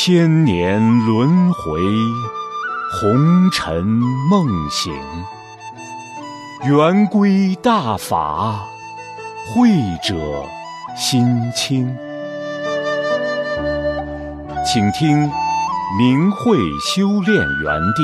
千年轮回，红尘梦醒。圆规大法，慧者心清。请听明慧修炼园地。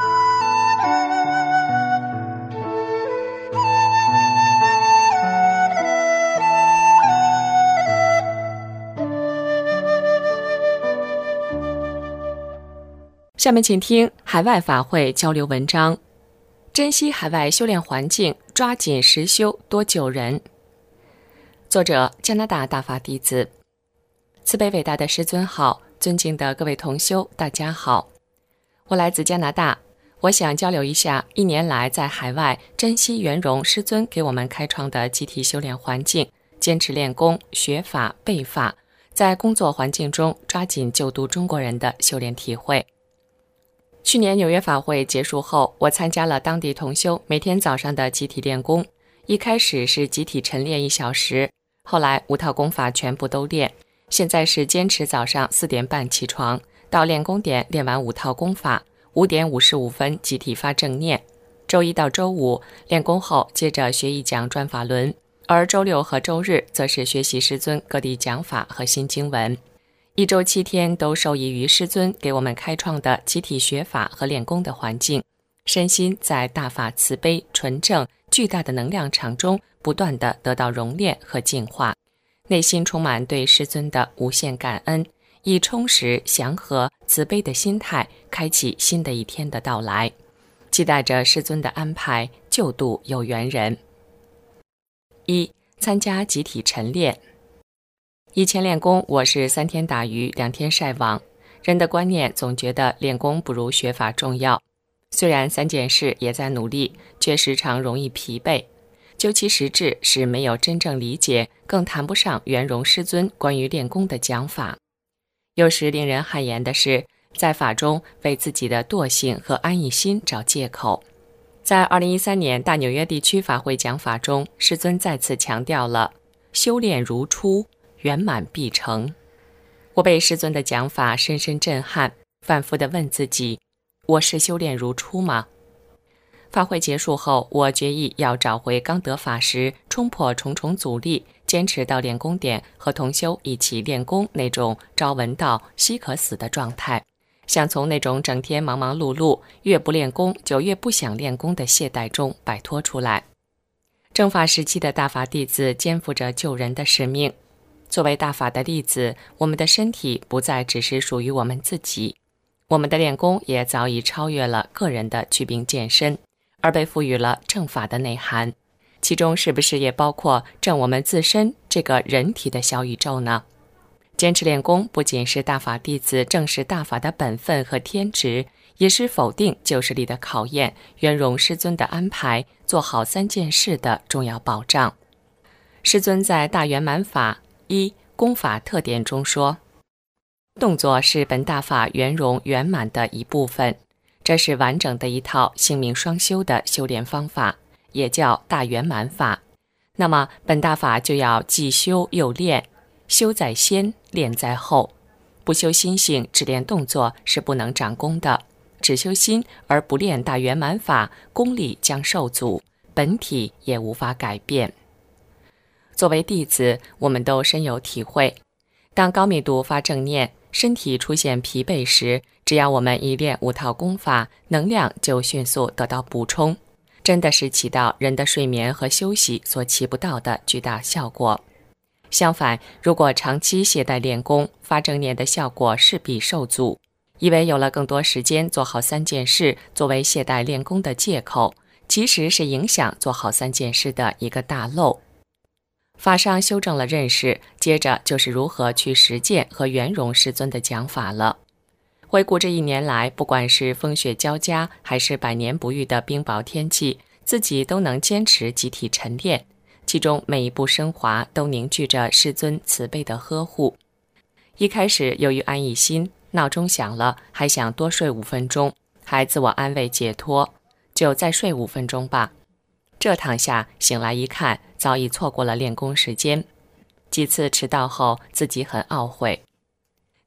下面请听海外法会交流文章，珍惜海外修炼环境，抓紧实修，多救人。作者：加拿大大法弟子。慈悲伟大的师尊好，尊敬的各位同修，大家好。我来自加拿大，我想交流一下1年来在海外珍惜圆融师尊给我们开创的集体修炼环境，坚持练功、学法、背法，在工作环境中抓紧救度中国人的修炼体会。去年纽约法会结束后，我参加了当地同修每天早上的集体练功。一开始是集体晨练1小时，后来5套功法全部都练，现在是坚持早上4点半起床，到练功点练完5套功法，5点55分集体发正念。周一到周五练功后，接着学一讲转法轮，而周六和周日则是学习师尊各地讲法和新经文。1周7天都受益于师尊给我们开创的集体学法和练功的环境，身心在大法慈悲、纯正、巨大的能量场中不断地得到熔炼和净化，内心充满对师尊的无限感恩，以充实、祥和、慈悲的心态开启新的一天的到来，期待着师尊的安排，救度有缘人。1. 参加集体晨练。以前练功，我是3天打鱼2天晒网，人的观念总觉得练功不如学法重要。虽然3件事也在努力，却时常容易疲惫。究其实质，是没有真正理解，更谈不上圆融师尊关于练功的讲法。有时令人汗颜的是，在法中为自己的惰性和安逸心找借口。在2013年大纽约地区法会讲法中，师尊再次强调了修炼如初，圆满必成。我被师尊的讲法深深震撼，反复地问自己，我是修炼如初吗？法会结束后，我决意要找回刚得法时冲破重重阻力，坚持到练功点和同修一起练功那种朝闻道夕可死的状态，想从那种整天忙忙碌碌，越不练功就越不想练功的懈怠中摆脱出来。正法时期的大法弟子肩负着救人的使命。作为大法的弟子，我们的身体不再只是属于我们自己，我们的练功也早已超越了个人的祛病健身，而被赋予了正法的内涵，其中是不是也包括正我们自身这个人体的小宇宙呢？坚持练功不仅是大法弟子正视大法的本分和天职，也是否定旧势力的考验，圆融师尊的安排，做好3件事的重要保障。师尊在大圆满法1功法特点中说，动作是本大法圆融圆满的一部分，这是完整的一套性命双修的修炼方法，也叫大圆满法。那么本大法就要既修又练，修在先，练在后。不修心性，只练动作是不能长功的，只修心而不练大圆满法，功力将受阻，本体也无法改变。作为弟子，我们都深有体会，当高密度发正念，身体出现疲惫时，只要我们一练5套功法，能量就迅速得到补充，真的是起到人的睡眠和休息所起不到的巨大效果。相反，如果长期懈怠练功，发正念的效果势必受阻，以为有了更多时间做好3件事作为懈怠练功的借口，其实是影响做好3件事的一个大漏。法上修正了认识，接着就是如何去实践和圆融师尊的讲法了。回顾这1年来，不管是风雪交加，还是百年不遇的冰雹天气，自己都能坚持集体晨练，其中每一步升华都凝聚着师尊慈悲的呵护。一开始由于安逸心，闹钟响了，还想多睡5分钟，还自我安慰解脱，就再睡5分钟吧。这躺下醒来一看，早已错过了练功时间。几次迟到后，自己很懊悔。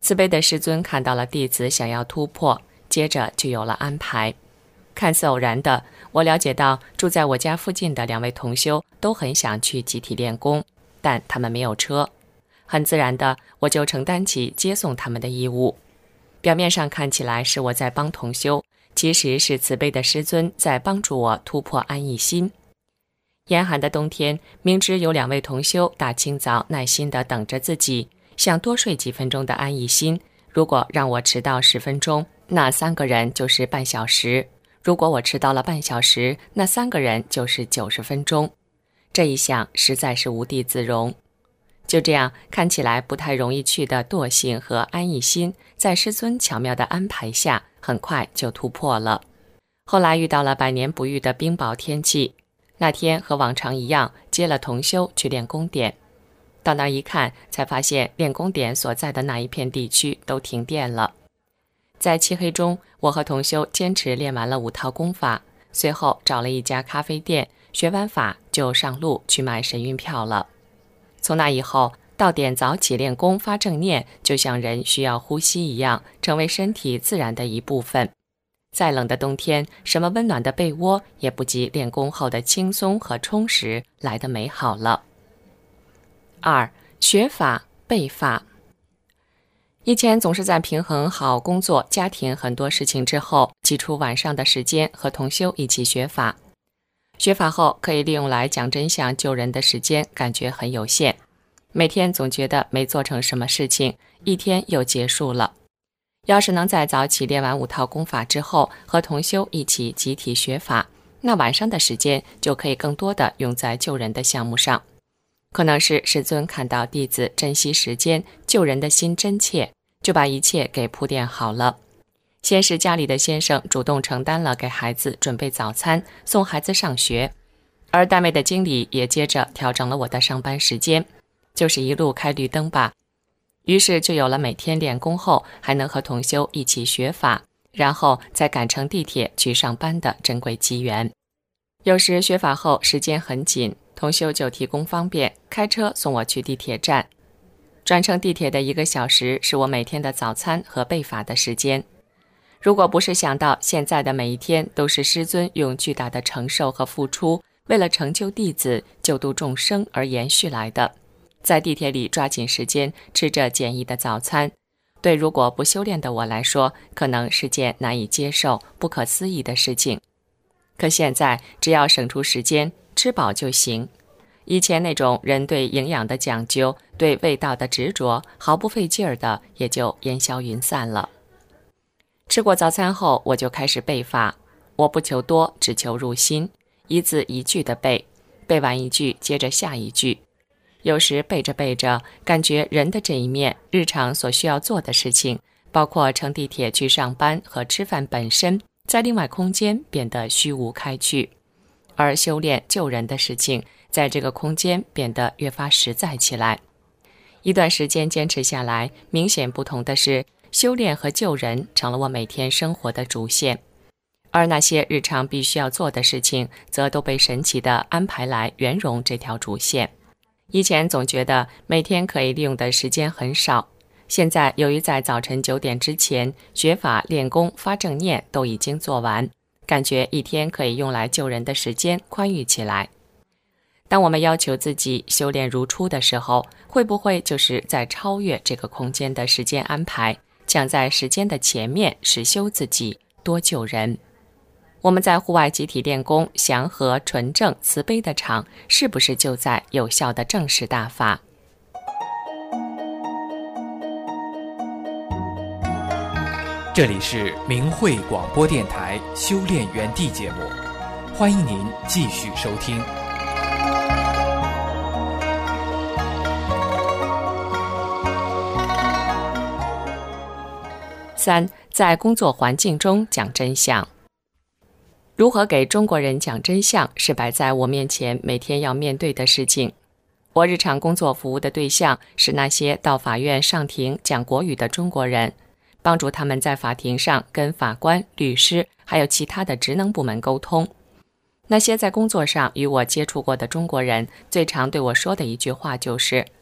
慈悲的师尊看到了弟子想要突破，接着就有了安排。看似偶然的，我了解到住在我家附近的2位同修都很想去集体练功，但他们没有车。很自然的，我就承担起接送他们的义务。表面上看起来是我在帮同修，其实是慈悲的师尊在帮助我突破安逸心。严寒的冬天，明知有2位同修大清早耐心地等着自己，想多睡几分钟的安逸心，如果让我迟到10分钟，那3个人就是半小时；如果我迟到了半小时，那3个人就是90分钟。这一想实在是无地自容。就这样，看起来不太容易去的惰性和安逸心，在师尊巧妙的安排下，很快就突破了。后来遇到了百年不遇的冰雹天气，那天和往常一样，接了同修去练功点。到那儿一看，才发现练功点所在的那一片地区都停电了。在漆黑中，我和同修坚持练完了5套功法，随后找了一家咖啡店，学完法就上路去买神运票了。从那以后，到点早起练功发正念，就像人需要呼吸一样，成为身体自然的一部分。再冷的冬天，什么温暖的被窝也不及练功后的轻松和充实来得美好了。2. 学法背法。以前总是在平衡好工作、家庭很多事情之后，挤出晚上的时间和同修一起学法。学法后可以利用来讲真相救人的时间感觉很有限，每天总觉得没做成什么事情，一天又结束了。要是能在早起练完5套功法之后，和同修一起集体学法，那晚上的时间就可以更多的用在救人的项目上。可能是师尊看到弟子珍惜时间、救人的心真切，就把一切给铺垫好了。先是家里的先生主动承担了给孩子准备早餐、送孩子上学，而单位的经理也接着调整了我的上班时间，就是一路开绿灯吧。于是就有了每天练功后还能和同修一起学法，然后再赶乘地铁去上班的珍贵机缘。有时学法后时间很紧，同修就提供方便，开车送我去地铁站。转乘地铁的1个小时是我每天的早餐和背法的时间。如果不是想到现在的每一天都是师尊用巨大的承受和付出，为了成就弟子、救度众生而延续来的，在地铁里抓紧时间吃着简易的早餐，对如果不修炼的我来说，可能是件难以接受、不可思议的事情。可现在只要省出时间，吃饱就行。以前那种人对营养的讲究、对味道的执着，毫不费劲儿的也就烟消云散了。吃过早餐后，我就开始背法。我不求多，只求入心，一字一句的背，背完一句接着下一句。有时背着背着，感觉人的这一面，日常所需要做的事情，包括乘地铁去上班和吃饭本身，在另外空间变得虚无开去，而修炼救人的事情，在这个空间变得越发实在起来。一段时间坚持下来，明显不同的是，修炼和救人成了我每天生活的主线，而那些日常必须要做的事情，则都被神奇地安排来圆融这条主线。以前总觉得每天可以利用的时间很少，现在由于在早晨9点之前学法、练功、发正念都已经做完，感觉一天可以用来救人的时间宽裕起来。当我们要求自己修炼如初的时候，会不会就是在超越这个空间的时间安排，抢在时间的前面实修自己，多救人？我们在户外集体练功，祥和、纯正、慈悲的场，是不是就在有效的正视大法？ 这里是明慧广播电台修炼园地节目，欢迎您继续收听。 3. 在工作环境中讲真相。如何给中国人讲真相，是摆在我面前每天要面对的事情。我日常工作服务的对象是那些到法院上庭讲国语的中国人，帮助他们在法庭上跟法官、律师还有其他的职能部门沟通。那些在工作上与我接触过的中国人，最常对我说的一句话就是：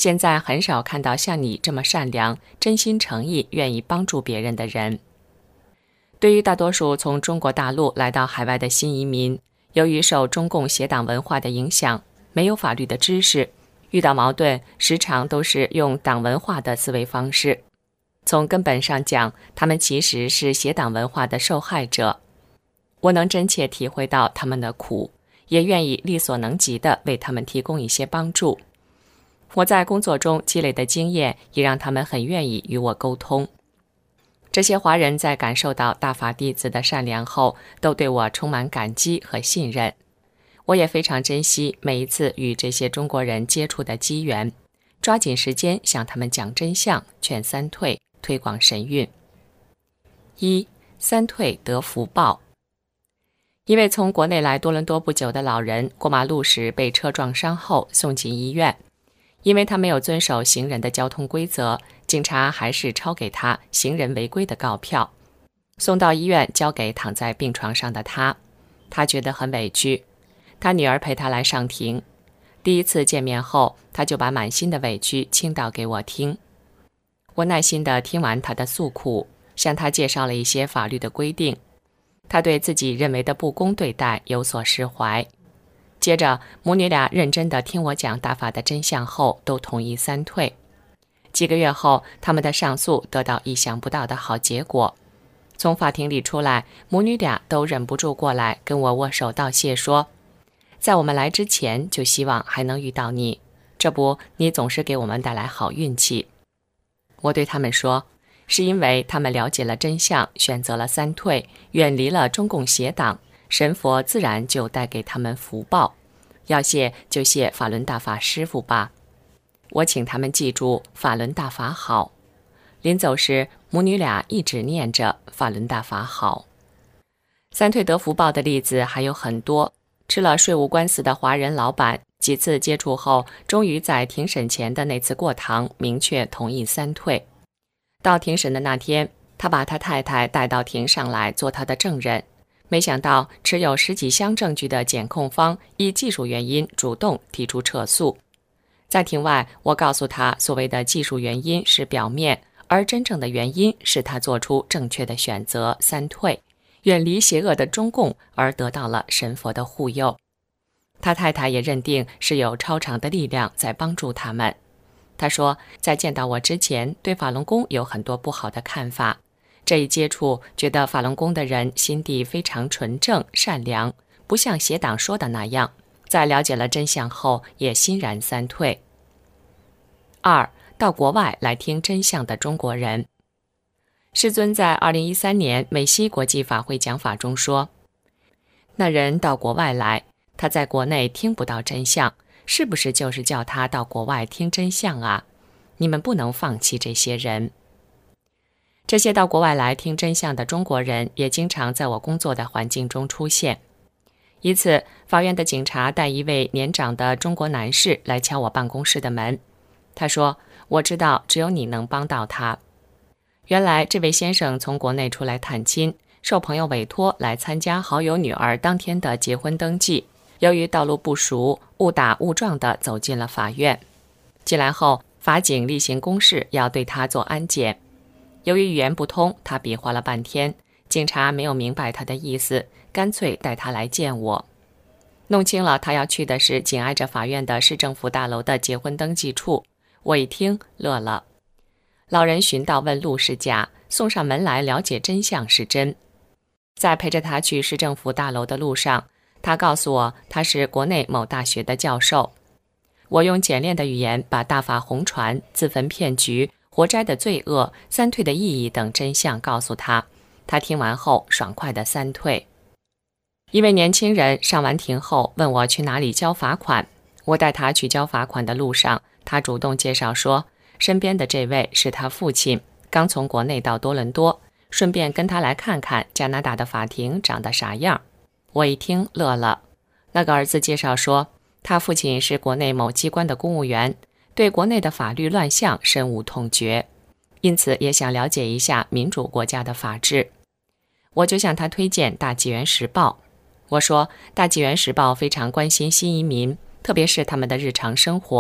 现在很少看到像你这么善良、真心诚意、愿意帮助别人的人。对于大多数从中国大陆来到海外的新移民，由于受中共邪党文化的影响，没有法律的知识，遇到矛盾时常都是用党文化的思维方式。从根本上讲，他们其实是邪党文化的受害者。我能真切体会到他们的苦，也愿意力所能及地为他们提供一些帮助。我在工作中积累的经验也让他们很愿意与我沟通。这些华人在感受到大法弟子的善良后，都对我充满感激和信任。我也非常珍惜每一次与这些中国人接触的机缘，抓紧时间向他们讲真相，劝三退，推广神韵。一、三退得福报。一位从国内来多伦多不久的老人过马路时被车撞伤后送进医院，因为他没有遵守行人的交通规则，警察还是抄给他行人违规的告票。送到医院交给躺在病床上的他觉得很委屈。他女儿陪他来上庭，第一次见面后，他就把满心的委屈倾倒给我听。我耐心地听完他的诉苦，向他介绍了一些法律的规定。他对自己认为的不公对待有所释怀。接着母女俩认真地听我讲大法的真相后，都同意三退。几个月后，他们的上诉得到意想不到的好结果。从法庭里出来，母女俩都忍不住过来跟我握手道谢，说在我们来之前就希望还能遇到你，这不，你总是给我们带来好运气。我对他们说，是因为他们了解了真相，选择了三退，远离了中共邪党，神佛自然就带给他们福报。要谢就谢法轮大法师父吧。我请他们记住法轮大法好。临走时，母女俩一直念着法轮大法好。三退得福报的例子还有很多。吃了税务官司的华人老板，几次接触后，终于在庭审前的那次过堂明确同意三退。到庭审的那天，他把他太太带到庭上来做他的证人，没想到持有10几箱证据的检控方以技术原因主动提出撤诉。在庭外，我告诉他，所谓的技术原因是表面，而真正的原因是他做出正确的选择，三退，远离邪恶的中共，而得到了神佛的护佑。他太太也认定是有超常的力量在帮助他们。他说，在见到我之前，对法轮功有很多不好的看法。这一接触，觉得法轮功的人心地非常纯正善良，不像邪党说的那样。在了解了真相后，也欣然三退。2. 到国外来听真相的中国人。世尊在2013年美西国际法会讲法中说，那人到国外来，他在国内听不到真相，是不是就是叫他到国外听真相啊？你们不能放弃这些人。这些到国外来听真相的中国人也经常在我工作的环境中出现。一次，法院的警察带一位年长的中国男士来敲我办公室的门。他说，我知道只有你能帮到他。原来这位先生从国内出来探亲，受朋友委托来参加好友女儿当天的结婚登记。由于道路不熟，误打误撞地走进了法院。进来后，法警例行公事要对他做安检。由于语言不通，他比划了半天，警察没有明白他的意思，干脆带他来见我。弄清了他要去的是紧挨着法院的市政府大楼的结婚登记处。我一听乐了。老人寻道问路是假，送上门来了解真相是真。在陪着他去市政府大楼的路上，他告诉我他是国内某大学的教授。我用简练的语言把大法红传、自焚骗局、活摘的罪恶、三退的意义等真相告诉他。他听完后爽快的三退。一位年轻人上完庭后问我去哪里交罚款，我带他去交罚款的路上，他主动介绍说，身边的这位是他父亲，刚从国内到多伦多，顺便跟他来看看加拿大的法庭长得啥样。我一听乐了。那个儿子介绍说，他父亲是国内某机关的公务员，对国内的法律乱象深恶痛绝，因此也想了解一下民主国家的法治。我就向他推荐大纪元时报。我说，大纪元时报非常关心新移民，特别是他们的日常生活，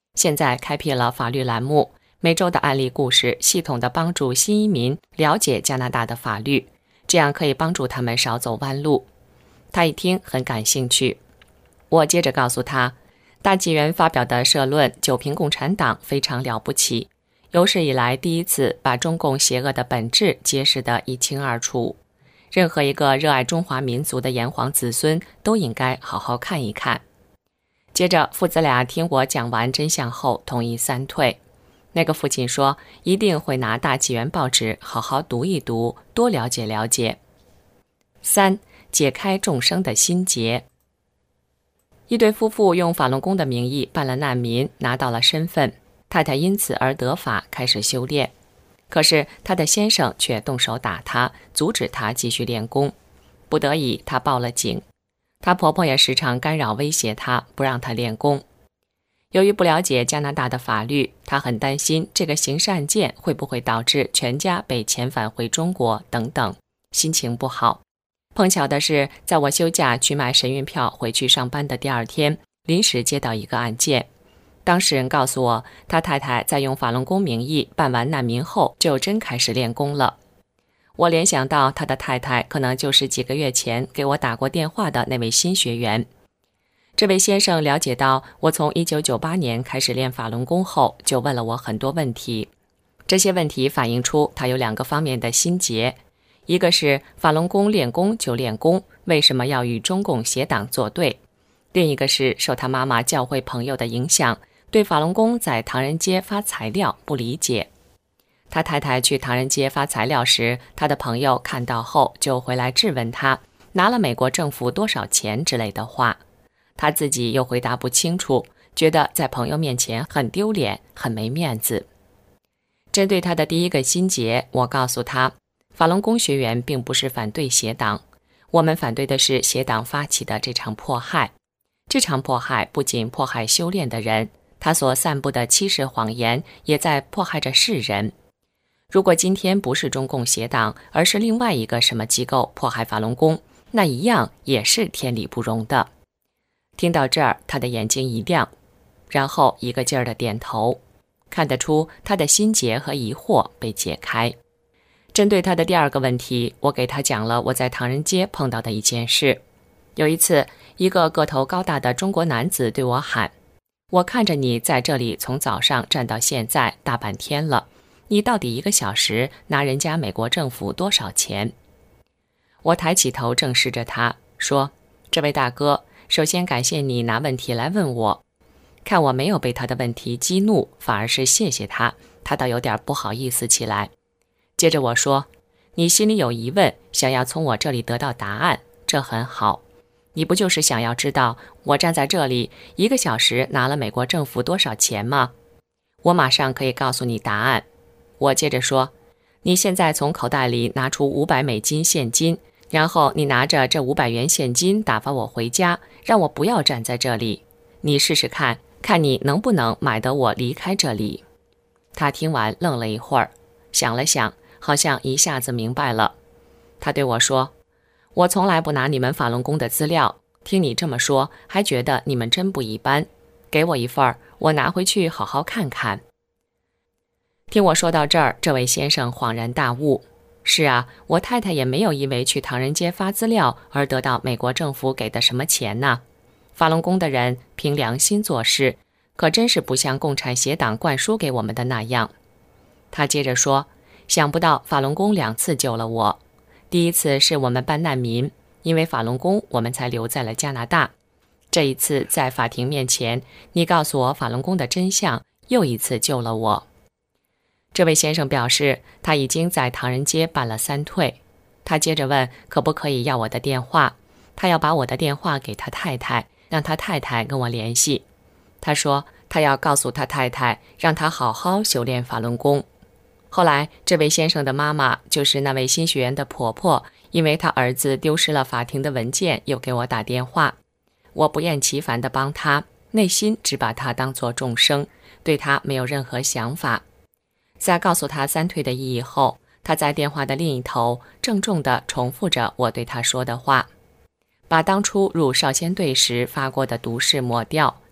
现在开辟了法律栏目，每周的案例故事系统地帮助新移民了解加拿大的法律，这样可以帮助他们少走弯路。他一听很感兴趣。我接着告诉他，大纪元发表的社论九评共产党非常了不起，有史以来第一次把中共邪恶的本质揭示得一清二楚。任何一个热爱中华民族的炎黄子孙都应该好好看一看。接着父子俩听我讲完真相后同意三退。那个父亲说一定会拿大纪元报纸好好读一读，多了解了解。3. 解开众生的心结。一对夫妇用法轮功的名义办了难民，拿到了身份，太太因此而得法，开始修炼。可是他的先生却动手打他，阻止他继续练功。不得已，他报了警。她婆婆也时常干扰威胁她，不让她练功。由于不了解加拿大的法律，她很担心这个刑事案件会不会导致全家被遣返回中国等等，心情不好。碰巧的是，在我休假去买神运票回去上班的第二天，临时接到一个案件。当事人告诉我，他太太在用法轮功名义办完难民后，就真开始练功了。我联想到他的太太可能就是几个月前给我打过电话的那位新学员。这位先生了解到我从1998年开始练法轮功后，就问了我很多问题。这些问题反映出他有2个方面的心结，一个是法轮功练功就练功，为什么要与中共邪党作对？另一个是受他妈妈教会朋友的影响，对法轮功在唐人街发材料不理解。他太太去唐人街发材料时，他的朋友看到后就回来质问他，拿了美国政府多少钱之类的话。他自己又回答不清楚，觉得在朋友面前很丢脸，很没面子。针对他的第一个心结，我告诉他，法轮功学员并不是反对邪党，我们反对的是邪党发起的这场迫害。这场迫害不仅迫害修炼的人，他所散布的欺世谎言也在迫害着世人。如果今天不是中共邪党，而是另外一个什么机构迫害法轮功，那一样也是天理不容的。听到这儿，他的眼睛一亮，然后一个劲儿的点头，看得出他的心结和疑惑被解开。针对他的第2个问题，我给他讲了我在唐人街碰到的一件事。有一次，一个个头高大的中国男子对我喊，我看着你在这里从早上站到现在大半天了，你到底1个小时拿人家美国政府多少钱？我抬起头正视着他，说，这位大哥，首先感谢你拿问题来问我。看我没有被他的问题激怒，反而是谢谢他，他倒有点不好意思起来。接着我说，你心里有疑问，想要从我这里得到答案，这很好。你不就是想要知道我站在这里1个小时拿了美国政府多少钱吗？我马上可以告诉你答案。我接着说，你现在从口袋里拿出500美金现金，然后你拿着这500元现金打发我回家，让我不要站在这里。你试试看，看你能不能买得我离开这里。他听完愣了一会儿，想了想，好像一下子明白了。他对我说，我从来不拿你们法轮功的资料，听你这么说，还觉得你们真不一般。给我一份儿，我拿回去好好看看。听我说到这儿，这位先生恍然大悟。是啊，我太太也没有因为去唐人街发资料而得到美国政府给的什么钱呢。法轮功的人凭良心做事，可真是不像共产邪党灌输给我们的那样。他接着说，想不到法轮功2次救了我。第一次是我们办难民，因为法轮功我们才留在了加拿大。这一次在法庭面前，你告诉我法轮功的真相，又一次救了我。这位先生表示，他已经在唐人街办了3退。他接着问可不可以要我的电话，他要把我的电话给他太太，让他太太跟我联系。他说他要告诉他太太，让他好好修炼法轮功。后来这位先生的妈妈，就是那位新学员的婆婆，因为他儿子丢失了法庭的文件，又给我打电话。我不厌其烦地帮他，内心只把他当作众生，对他没有任何想法。在告诉他3退的意义后，他在电话的另一头郑重地重复着我对他说的话，把当初入少先队时发过的毒誓抹掉，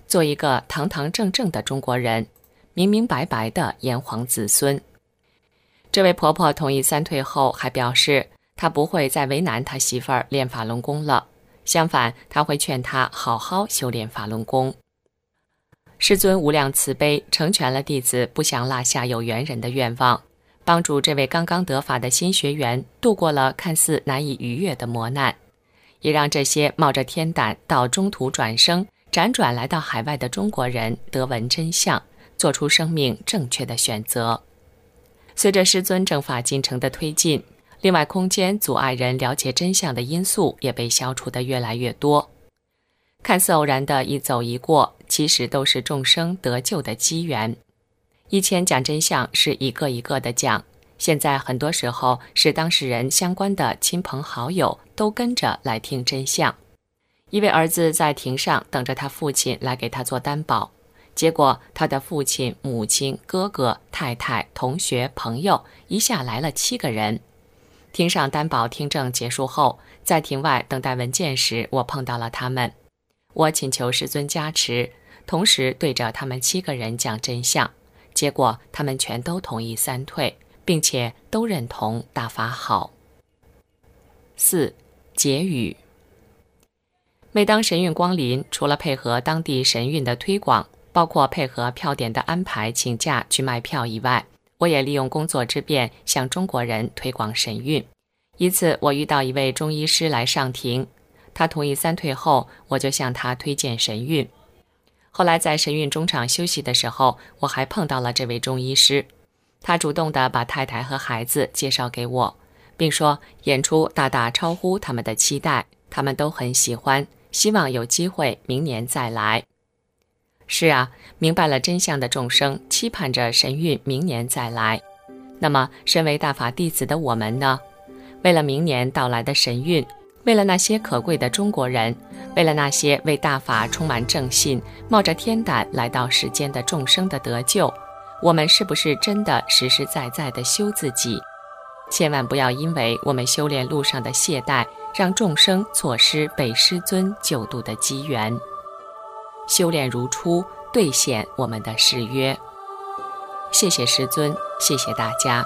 做一个堂堂正正的中国人，明明白白的炎黄子孙。这位婆婆同意三退后，还表示她不会再为难她媳妇儿练法轮功了，相反，她会劝她好好修炼法轮功。师尊无量慈悲，成全了弟子不想落下有缘人的愿望，帮助这位刚刚得法的新学员度过了看似难以逾越的磨难，也让这些冒着天胆到中途转生辗转来到海外的中国人得闻真相，做出生命正确的选择。随着师尊正法进程的推进，另外空间阻碍人了解真相的因素也被消除得越来越多。看似偶然的一走一过，其实都是众生得救的机缘。以前讲真相是一个一个的讲，现在很多时候是当事人相关的亲朋好友都跟着来听真相。一位儿子在庭上等着他父亲来给他做担保，结果他的父亲、母亲、哥哥、太太、同学、朋友一下来了7个人。庭上担保听证结束后，在庭外等待文件时，我碰到了他们。我请求师尊加持，同时对着他们7个人讲真相，结果他们全都同意三退，并且都认同大法好。4. 结语。每当神韵光临，除了配合当地神韵的推广，包括配合票点的安排请假去卖票以外，我也利用工作之便向中国人推广神韵。一次我遇到一位中医师来上庭，他同意三退后，我就向他推荐神韵。后来在神韵中场休息的时候，我还碰到了这位中医师，他主动地把太太和孩子介绍给我，并说演出大大超乎他们的期待，他们都很喜欢，希望有机会明年再来。是啊，明白了真相的众生期盼着神韵明年再来。那么身为大法弟子的我们呢？为了明年到来的神韵，为了那些可贵的中国人，为了那些为大法充满正信、冒着天胆来到世间的众生的得救，我们是不是真的实实在在地修自己？千万不要因为我们修炼路上的懈怠，让众生错失被师尊救度的机缘。修炼如初，兑现我们的誓约。谢谢师尊，谢谢大家。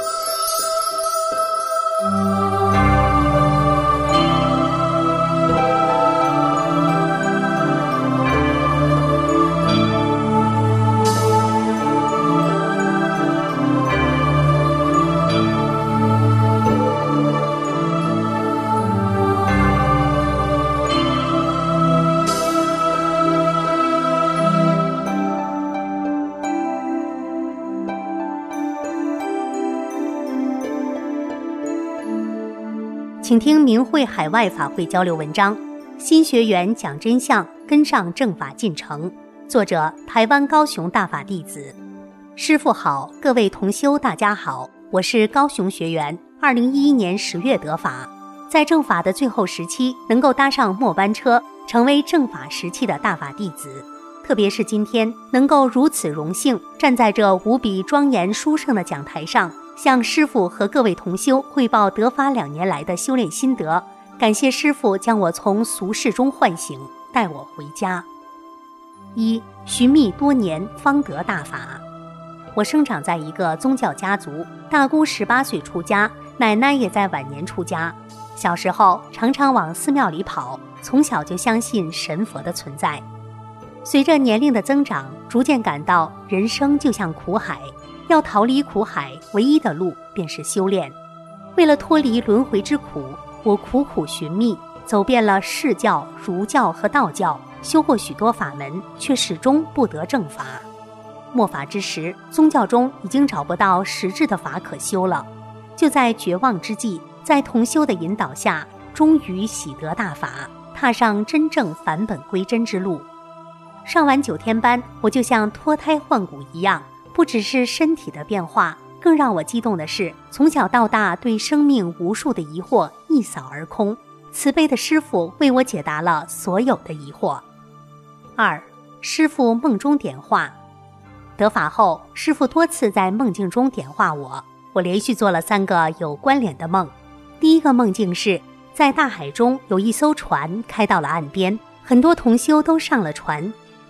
请听明慧海外法会交流文章，新学员讲真相，跟上正法进程。作者台湾高雄大法弟子。师父好，各位同修大家好，我是高雄学员，2011年10月得法，在正法的最后时期能够搭上末班车，成为正法时期的大法弟子。特别是今天能够如此荣幸站在这无比庄严殊胜的讲台上，向师父和各位同修汇报得法2年来的修炼心得，感谢师父将我从俗世中唤醒，带我回家。1. 寻觅多年方得大法。我生长在一个宗教家族，大姑18岁出家，奶奶也在晚年出家。小时候常常往寺庙里跑，从小就相信神佛的存在。随着年龄的增长，逐渐感到人生就像苦海，要逃离苦海，唯一的路便是修炼。为了脱离轮回之苦，我苦苦寻觅，走遍了释教、儒教和道教，修过许多法门，却始终不得正法。末法之时，宗教中已经找不到实质的法可修了。就在绝望之际，在同修的引导下，终于喜得大法，踏上真正返本归真之路。上完9天班，我就像脱胎换骨一样，不只是身体的变化，更让我激动的是，从小到大对生命无数的疑惑一扫而空，慈悲的师父为我解答了所有的疑惑。2. 师父梦中点化。得法后，师父多次在梦境中点化我，我连续做了3个有关联的梦。第一个梦境是在大海中有一艘船开到了岸边，很多同修都上了船，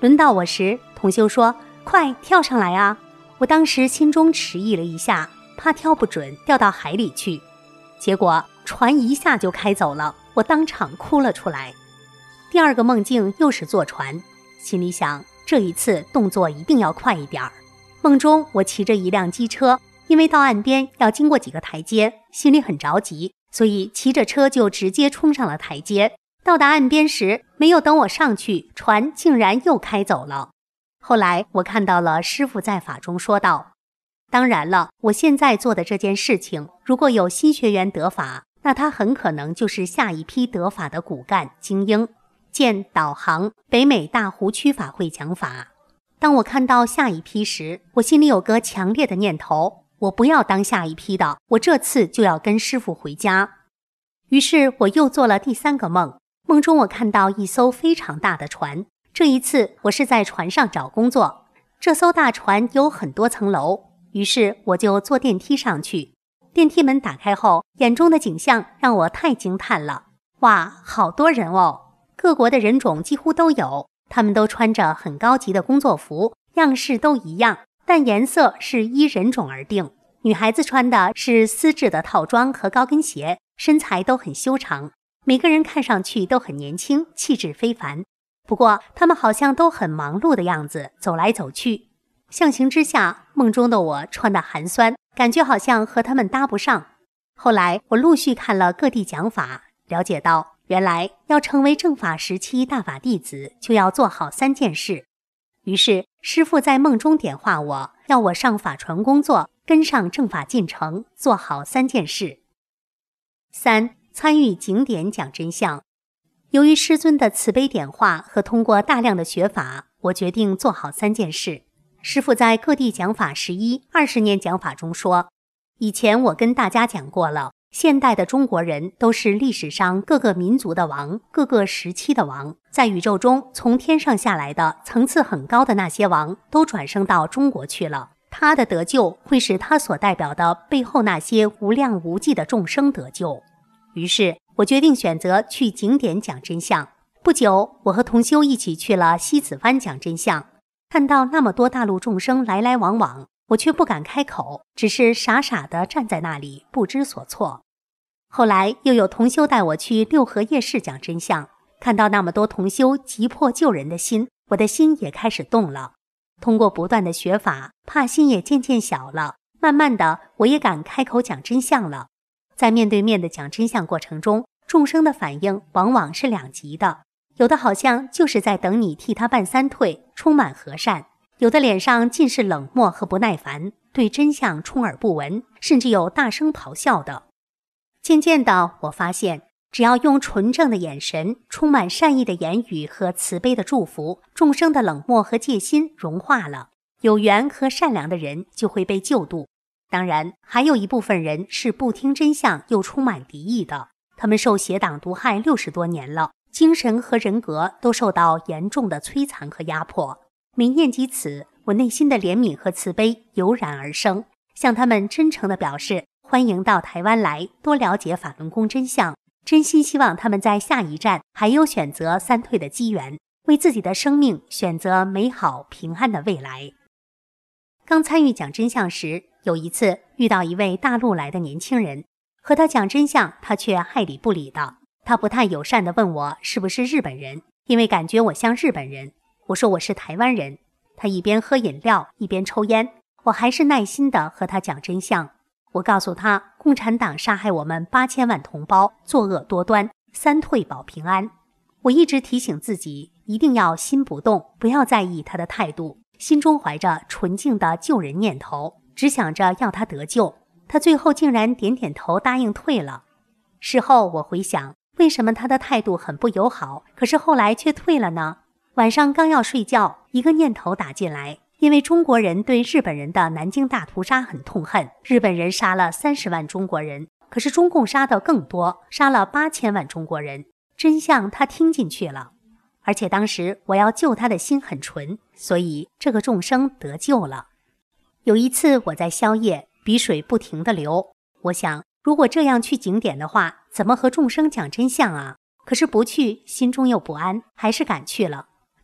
轮到我时，同修说：“快跳上来啊！”我当时心中迟疑了一下，怕跳不准掉到海里去。结果船一下就开走了，我当场哭了出来。第二个梦境又是坐船，心里想这一次动作一定要快一点儿。梦中我骑着一辆机车，因为到岸边要经过几个台阶，心里很着急，所以骑着车就直接冲上了台阶。到达岸边时，没有等我上去，船竟然又开走了。后来我看到了师父在法中说道：当然了，我现在做的这件事情，如果有新学员得法，那他很可能就是下一批得法的骨干精英。见导航北美大湖区法会讲法。当我看到下一批时，我心里有个强烈的念头，我不要当下一批的，我这次就要跟师父回家。于是我又做了第三个梦，梦中我看到一艘非常大的船，这一次我是在船上找工作。这艘大船有很多层楼，于是我就坐电梯上去。电梯门打开后，眼中的景象让我太惊叹了。哇，好多人哦！各国的人种几乎都有，他们都穿着很高级的工作服，样式都一样，但颜色是依人种而定。女孩子穿的是丝质的套装和高跟鞋，身材都很修长，每个人看上去都很年轻，气质非凡。不过他们好像都很忙碌的样子，走来走去。相形之下，梦中的我穿得寒酸，感觉好像和他们搭不上。后来我陆续看了各地讲法，了解到原来要成为正法时期大法弟子，就要做好3件事。于是师父在梦中点化我，要我上法船工作，跟上正法进程，做好3件事。3. 参与景点讲真相。由于师尊的慈悲点化和通过大量的学法，我决定做好3件事。师父在各地讲法11、20年讲法中说，以前我跟大家讲过了，现代的中国人都是历史上各个民族的王，各个时期的王，在宇宙中从天上下来的层次很高的那些王都转生到中国去了，他的得救会使他所代表的背后那些无量无际的众生得救。于是我决定选择去景点讲真相。不久，我和同修一起去了西子湾讲真相，看到那么多大陆众生来来往往，我却不敢开口，只是傻傻地站在那里，不知所措。后来又有同修带我去六合夜市讲真相，看到那么多同修急迫救人的心，我的心也开始动了。通过不断的学法，怕心也渐渐小了，慢慢的我也敢开口讲真相了。在面对面的讲真相过程中，众生的反应往往是2极的，有的好像就是在等你替他办3退，充满和善，有的脸上尽是冷漠和不耐烦，对真相充耳不闻，甚至有大声咆哮的。渐渐的，我发现只要用纯正的眼神，充满善意的言语和慈悲的祝福，众生的冷漠和戒心融化了，有缘和善良的人就会被救度。当然，还有一部分人是不听真相又充满敌意的，他们受邪党毒害60多年了，精神和人格都受到严重的摧残和压迫。每念及此，我内心的怜悯和慈悲油然而生，向他们真诚地表示欢迎到台湾来，多了解法轮功真相，真心希望他们在下一站还有选择3退的机缘，为自己的生命选择美好平安的未来。刚参与讲真相时，有一次遇到一位大陆来的年轻人，和他讲真相，他却爱理不理的。他不太友善地问我是不是日本人，因为感觉我像日本人。我说我是台湾人。他一边喝饮料一边抽烟，我还是耐心地和他讲真相。我告诉他，共产党杀害我们8000万同胞，作恶多端，3退保平安。我一直提醒自己，一定要心不动，不要在意他的态度，心中怀着纯净的救人念头，只想着要他得救。他最后竟然点点头答应退了。事后我回想，为什么他的态度很不友好，可是后来却退了呢？晚上刚要睡觉，一个念头打进来，因为中国人对日本人的南京大屠杀很痛恨，日本人杀了30万中国人，可是中共杀的更多，杀了8000万中国人。真相他听进去了，而且当时我要救他的心很纯，所以这个众生得救了。有一次我在宵夜，鼻水不停地流，我想如果这样去景点的话，怎么和众生讲真相啊？可是不去，心中又不安，还是赶去了。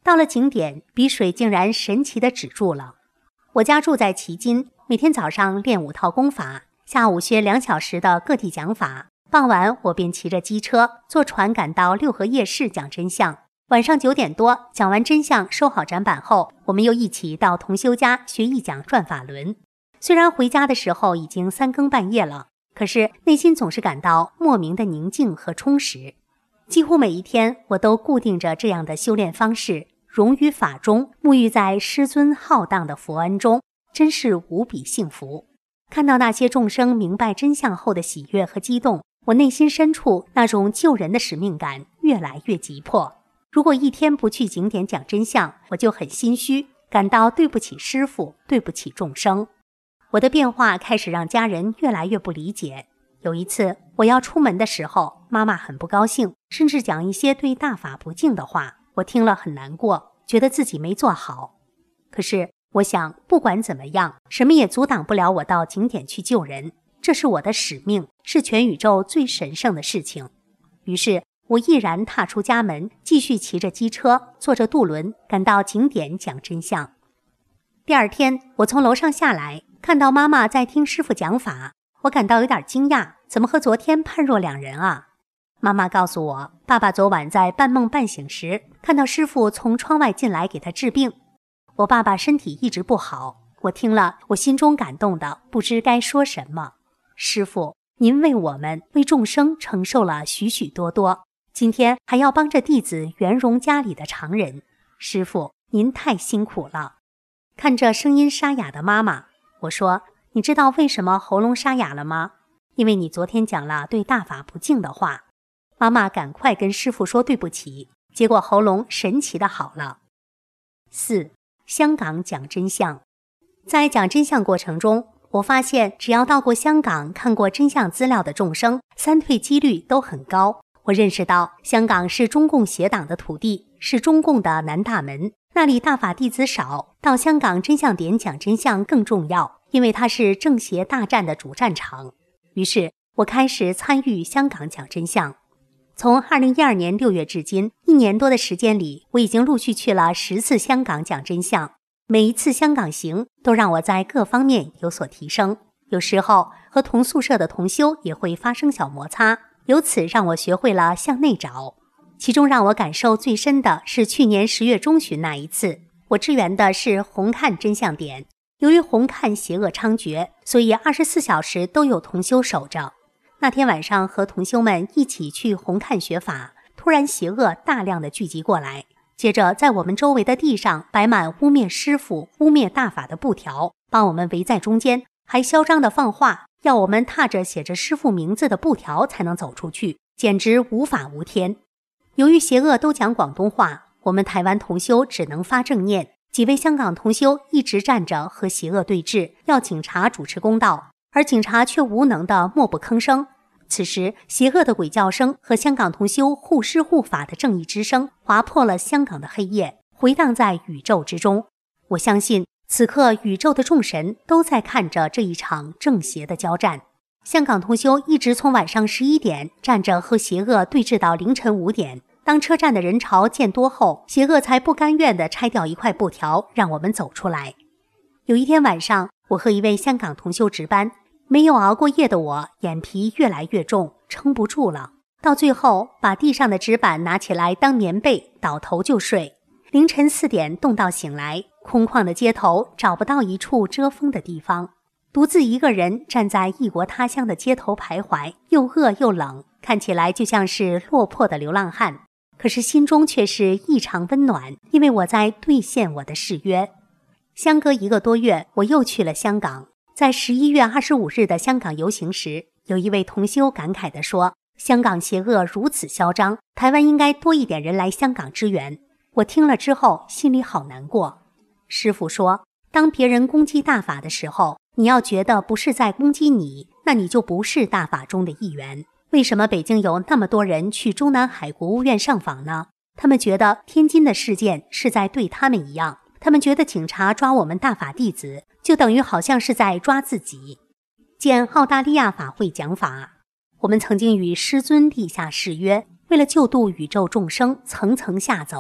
到了景点，笔水竟然神奇地止住了。我家住在旗津，每天早上练5套功法，下午学2小时的各地讲法，傍晚我便骑着机车坐船赶到六合夜市讲真相。晚上9点多讲完真相，收好展板后，我们又一起到同修家学一讲转法轮。虽然回家的时候已经3更半夜了，可是内心总是感到莫名的宁静和充实。几乎每一天我都固定着这样的修炼方式，融于法中，沐浴在师尊浩荡的佛恩中，真是无比幸福。看到那些众生明白真相后的喜悦和激动，我内心深处那种救人的使命感越来越急迫。如果一天不去景点讲真相，我就很心虚，感到对不起师父，对不起众生。我的变化开始让家人越来越不理解。有一次我要出门的时候，妈妈很不高兴，甚至讲一些对大法不敬的话，我听了很难过，觉得自己没做好。可是我想，不管怎么样，什么也阻挡不了我到景点去救人，这是我的使命，是全宇宙最神圣的事情。于是我毅然踏出家门，继续骑着机车，坐着渡轮，赶到景点讲真相。第二天，我从楼上下来，看到妈妈在听师父讲法，我感到有点惊讶，怎么和昨天判若两人啊？妈妈告诉我，爸爸昨晚在半梦半醒时，看到师父从窗外进来给他治病。我爸爸身体一直不好，我听了，我心中感动的不知该说什么。师父，您为我们，为众生承受了许许多多，今天还要帮着弟子圆融家里的常人，师父，您太辛苦了。看着声音沙哑的妈妈，我说，你知道为什么喉咙沙哑了吗？因为你昨天讲了对大法不敬的话。妈妈赶快跟师父说对不起，结果喉咙神奇的好了。4. 香港讲真相。在讲真相过程中，我发现只要到过香港看过真相资料的众生，三退几率都很高。我认识到香港是中共邪党的土地，是中共的南大门，那里大法弟子少，到香港真相点讲真相更重要，因为它是正邪大战的主战场。于是我开始参与香港讲真相。从2012年6月至今1年多的时间里，我已经陆续去了10次香港讲真相。每一次香港行都让我在各方面有所提升，有时候和同宿舍的同修也会发生小摩擦，由此让我学会了向内找。其中让我感受最深的是去年10月中旬那一次，我支援的是红磡真相点。由于红磡邪恶猖獗，所以24小时都有同修守着。那天晚上和同修们一起去红磡学法，突然邪恶大量的聚集过来，接着在我们周围的地上摆满污蔑师父、污蔑大法的布条，把我们围在中间，还嚣张的放话，要我们踏着写着师父名字的布条才能走出去，简直无法无天。由于邪恶都讲广东话，我们台湾同修只能发正念，几位香港同修一直站着和邪恶对峙，要警察主持公道，而警察却无能的默不吭声。此时邪恶的鬼叫声和香港同修护师护法的正义之声划破了香港的黑夜，回荡在宇宙之中。我相信此刻宇宙的众神都在看着这一场正邪的交战。香港同修一直从晚上11点站着和邪恶对峙到凌晨5点，当车站的人潮渐多后，邪恶才不甘愿地拆掉一块布条让我们走出来。有一天晚上，我和一位香港同修值班，没有熬过夜的我眼皮越来越重，撑不住了，到最后把地上的纸板拿起来当棉被，倒头就睡。凌晨4点冻到醒来，空旷的街头找不到一处遮风的地方，独自一个人站在异国他乡的街头徘徊，又饿又冷，看起来就像是落魄的流浪汉，可是心中却是异常温暖，因为我在兑现我的誓约。相隔1个多月，我又去了香港。在11月25日的香港游行时，有一位同修感慨地说，香港邪恶如此嚣张，台湾应该多一点人来香港支援。我听了之后心里好难过。师父说，当别人攻击大法的时候，你要觉得不是在攻击你，那你就不是大法中的一员。为什么北京有那么多人去中南海国务院上访呢？他们觉得天津的事件是在对他们一样，他们觉得警察抓我们大法弟子，就等于好像是在抓自己。见澳大利亚法会讲法，我们曾经与师尊立下誓约，为了救度宇宙众生层层下走。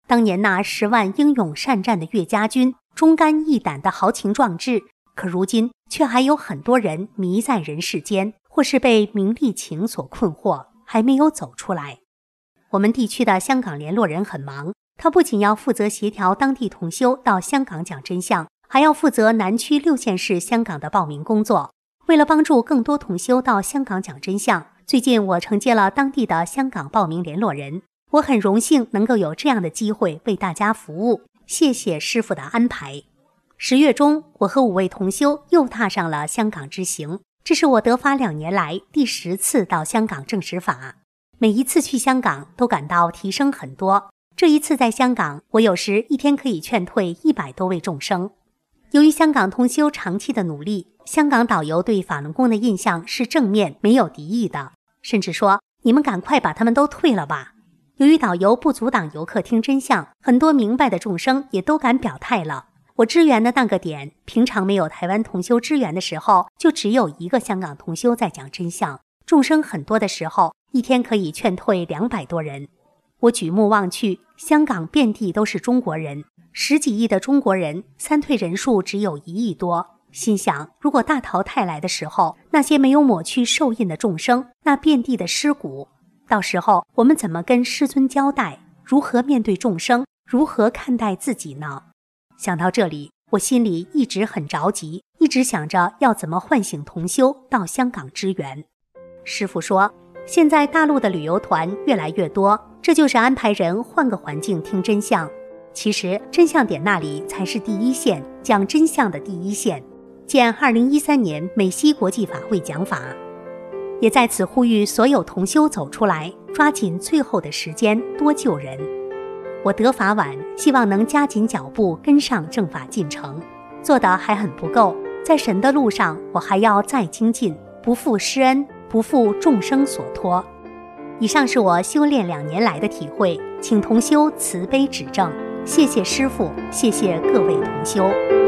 当年那10万英勇善战的岳家军，忠肝义胆的豪情壮志，可如今却还有很多人迷在人世间，或是被名利情所困惑，还没有走出来。我们地区的香港联络人很忙，他不仅要负责协调当地同修到香港讲真相，还要负责南区6县市香港的报名工作。为了帮助更多同修到香港讲真相，最近我承接了当地的香港报名联络人，我很荣幸能够有这样的机会为大家服务，谢谢师父的安排。10月中，我和5位同修又踏上了香港之行，这是我得法2年来第10次到香港证实法。每一次去香港都感到提升很多。这一次在香港，我有时一天可以劝退100多位众生。由于香港同修长期的努力，香港导游对法轮功的印象是正面，没有敌意的，甚至说你们赶快把他们都退了吧。由于导游不阻挡游客听真相，很多明白的众生也都敢表态了。我支援的那个点，平常没有台湾同修支援的时候，就只有1个香港同修在讲真相，众生很多的时候，一天可以劝退200多人。我举目望去，香港遍地都是中国人，10几亿的中国人，三退人数只有1亿多。心想，如果大淘汰来的时候，那些没有抹去受印的众生，那遍地的尸骨，到时候我们怎么跟师尊交代？如何面对众生？如何看待自己呢？想到这里，我心里一直很着急，一直想着要怎么唤醒同修到香港支援。师父说，现在大陆的旅游团越来越多，这就是安排人换个环境听真相。其实真相点那里才是第一线，讲真相的第一线。见2013年美西国际法会讲法，也在此呼吁所有同修走出来，抓紧最后的时间多救人。我得法晚，希望能加紧脚步跟上正法进程，做得还很不够，在神的路上我还要再精进，不负师恩，不负众生所托。以上是我修炼2年来的体会，请同修慈悲指正。谢谢师父，谢谢各位同修。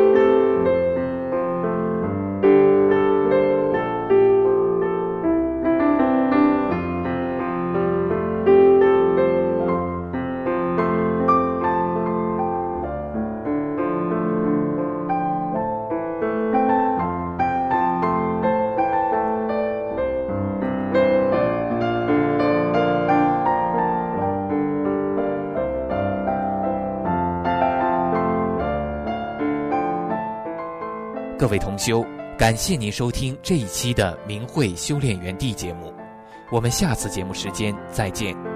各位同修，感谢您收听这一期的明慧修炼园地节目，我们下次节目时间再见。